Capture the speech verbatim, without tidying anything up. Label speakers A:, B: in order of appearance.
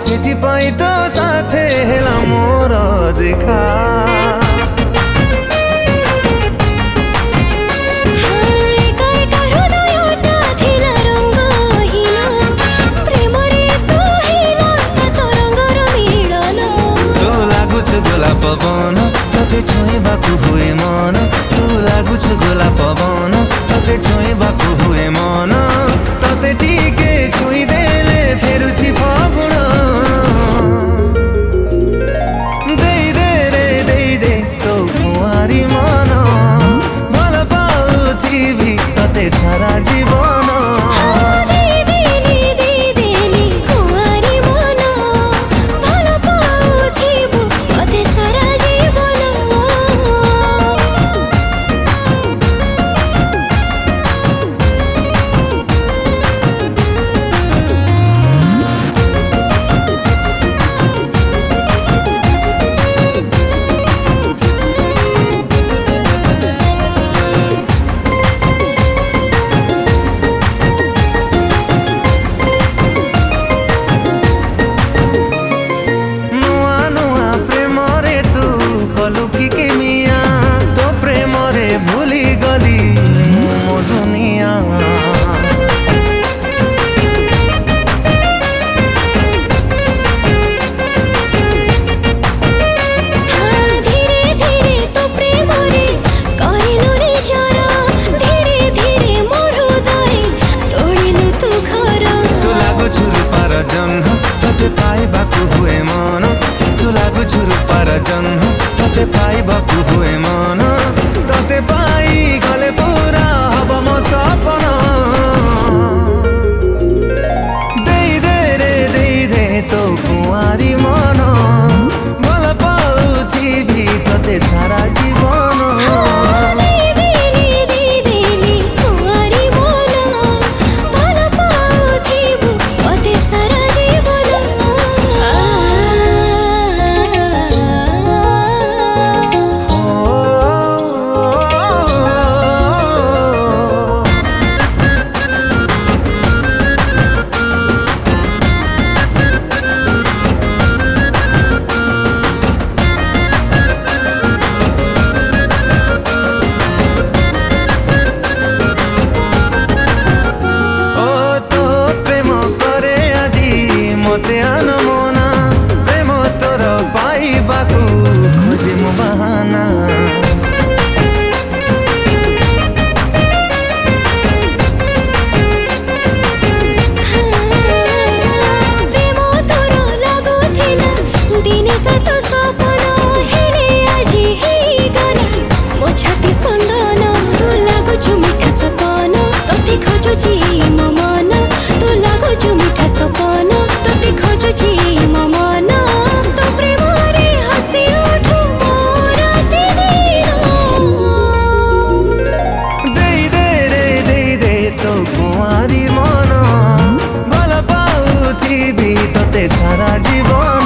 A: ସେଥିପାଇଁ ତ ସାଥେ ହେଲା ମୋର ଦେଖା। ଗୋଲାପ ବନ ତତେ ଛୁଇଁବାକୁ ହୁଏ ମନ, ତୁ ଲାଗୁଛୁ ଗୋଲାପ ବନ ତତେ ଛୁଇଁବାକୁ ହୁଏ ମନ, ତତେ ଟିକେ ଛୁଇଁ ଦେଲେ ଫେରୁଛି ଫଗୁଣ। ଦେଇ ଦେ ରେ ଦେଇ ଦେ ତୋ କୁଆଁରୀ ମନ, ଭଲ ପାଉଥିବି ତତେ ସାରା ଜୀବନ। तते पाइबाकु हुए मन, तू लाଗୁଛୁ ରୂପାର ଜହ୍ନ ତତେ ପାଇବାକୁ ହୁଏ ମନ, ତତେ ପାଇ ଗଲେ ପୁରା ହବ ମୋ ସପନ। ଦେଇ ଦେ ରେ ଦେଇ ଦେ ତୋ କୁଆଁରୀ ମନ, ଭଲ ପାଉଥିବି ତତେ ସାରା ଜୀବନ। मते आनमना प्रेम तोर पाइबाकु खोजे मो बहाना।
B: प्रेम तोर लागुथिला दिने सात सपन, हेले आजी हेई गला मो छाती स्पंदन। तू लागुछु मिठा सपन तते खोजुची मो मन, तू लागुछु मिठा सपन तते खोजुची मो मन, तो प्रेम रे हसी उठु मोर दिदिन।
A: देई दे रे देई दे तो कुआंरी मन, भल पाउथिबी तते सारा जीवन।